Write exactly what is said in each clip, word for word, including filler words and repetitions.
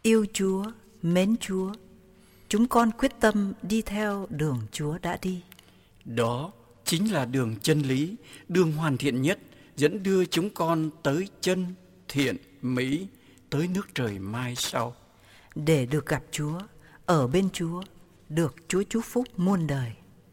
Yêu Chúa, mến Chúa, chúng con quyết tâm đi theo đường Chúa đã đi. Đó chính là đường chân lý, đường hoàn thiện nhất, dẫn đưa chúng con tới chân, thiện, mỹ, tới nước trời mai sau. Để được gặp Chúa, ở bên Chúa, được Chúa chúc phúc muôn đời.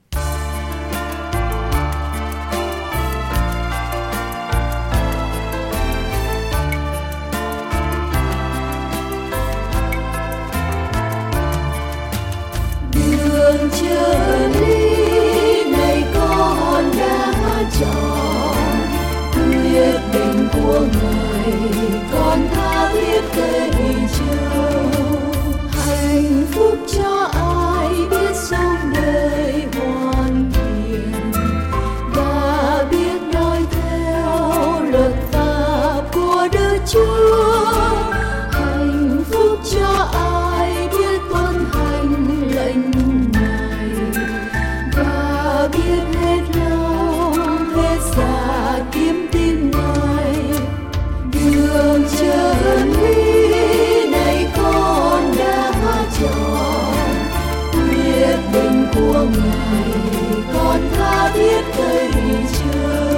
Đường chân lý này con đã chọn, quyết định của Ngài con tha thiết cây chờ. Hạnh phúc cho ai biết sống đời hoàn thiện và biết noi theo luật pháp của Đức Chúa. Hạnh phúc cho ai biết tuân hành lệnh Ngài và biết hết lòng hết dạ kiếm tin Ngài. Đường chân lý này con đã chọn, quyết định của Ngài con tha thiết cây chờ.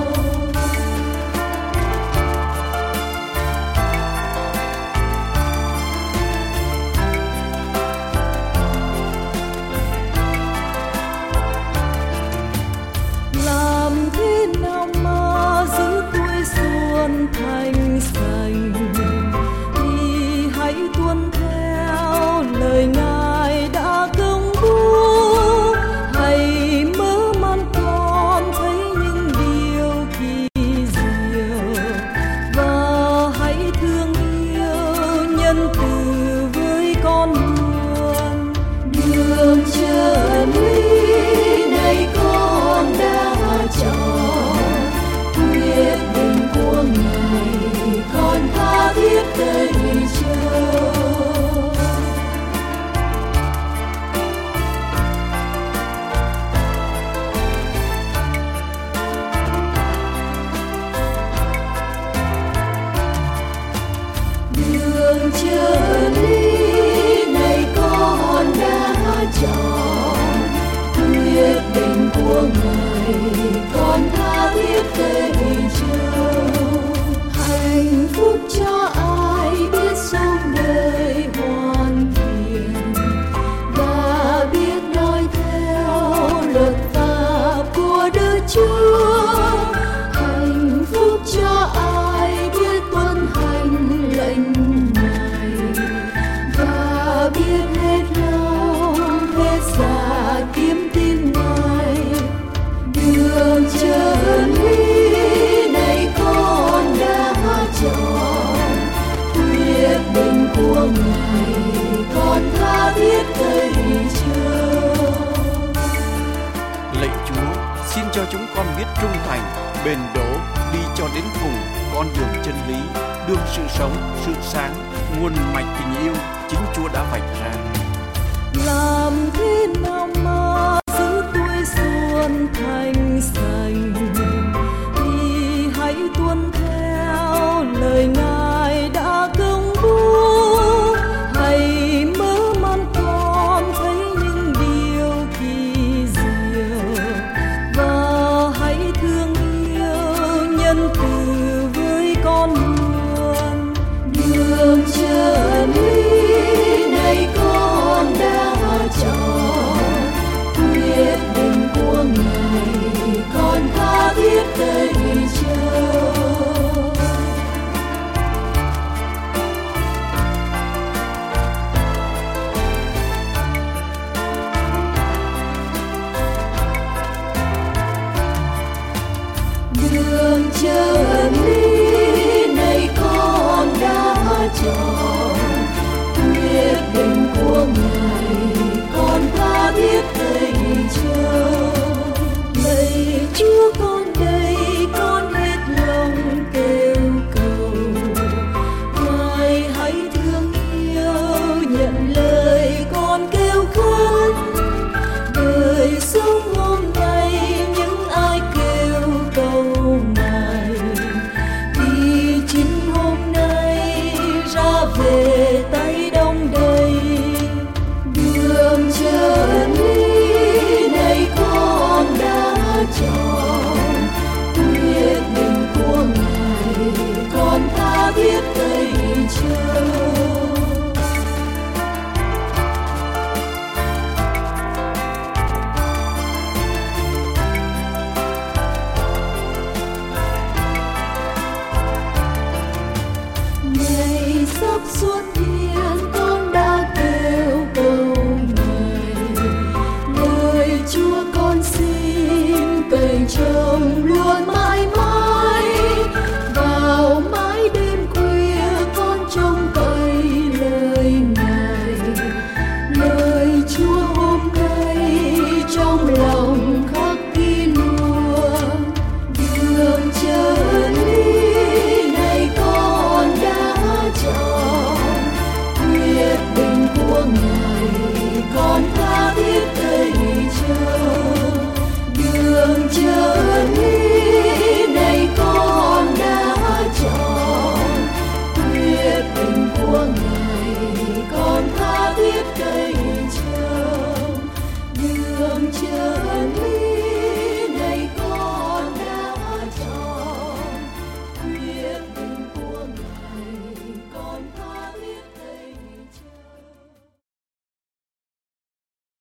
Làm thế nào mà giữ tuổi xuân thanh sành, thì hãy tuân theo lời Ngài đã công bố. Hãy mở mang con thấy những điều kỳ diệu và hãy thương yêu nhân từ với con nguồn. Đường chân lý này con đã chọn, quyết định của Ngài con tha thiết cây chờ. Đường chân lý này con đã chọn, quyết định của Ngài con tha thiết cây chờ. Hạnh phúc cho ai biết sống đời hoàn thiện và biết noi theo luật pháp của Đức Chúa. Hạnh phúc cho ai biết tuân hành lệnh Ngài và biết hết lòng hết dạ kiếm tin Ngài. Đường chân lý này con đã chọn, quyết định của Ngài con tha thiết cây chờ. Lạy Chúa, xin cho chúng con biết trung thành, bền đổ, đi cho đến cùng con đường chân lý, đường sự sống, sự sáng, nguồn mạch tình yêu chính Chúa đã vạch ra. Làm thế nào mà giữ tuổi xuân thanh sành, thì hãy tuân theo lời Ngài đã công bố. Hãy mở mang con thấy những điều kỳ diệu và hãy thương yêu nhân từ với con nguồn. Đường chân lý này con đã chọn, quyết định của Ngài con tha thiết cây chờ. Đường chân lý này con đã chọn, quyết định của Ngài con tha thiết cây chờ. Lạy Chúa